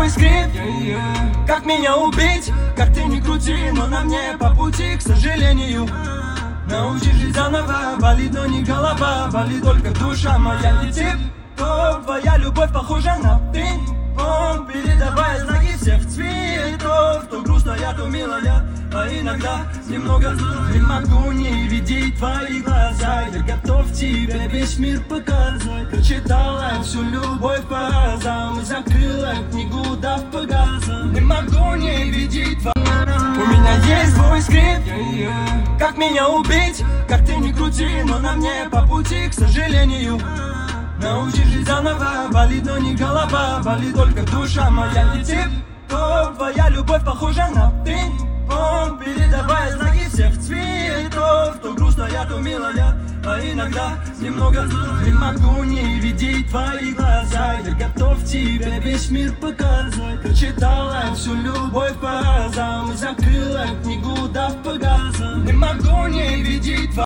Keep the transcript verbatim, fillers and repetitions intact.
свой скрипт, как меня убить, как ты не крути, но на мне по пути, к сожалению. Научи жить заново, болит, но не голова, болит только душа моя. Не тип, то твоя любовь похожа на пинг-понг, передавая знаки всех цветов. То грустная, то милая, а иногда немного зло. Не могу не видеть твои глаза, я готов тебе весь мир показать. Прочитала всю любовь по разам и закрыла книгу, дав по газам. Не могу не видеть твои. У меня есть твой скрипт, как меня убить, как ты не крути, но на мне по пути, к сожалению. Научи жить заново, болит, но не голова, болит только душа моя. Не тип, то твоя любовь похожа на пинг-понг, передавая знаки всех цветов. То грустная, то милая, а иногда немного зло. Не могу не видеть твои глаза, я готов тебе весь мир показать. Прочитала всю любовь по разам и закрыла книгу, дав по газам. Не могу не видеть твои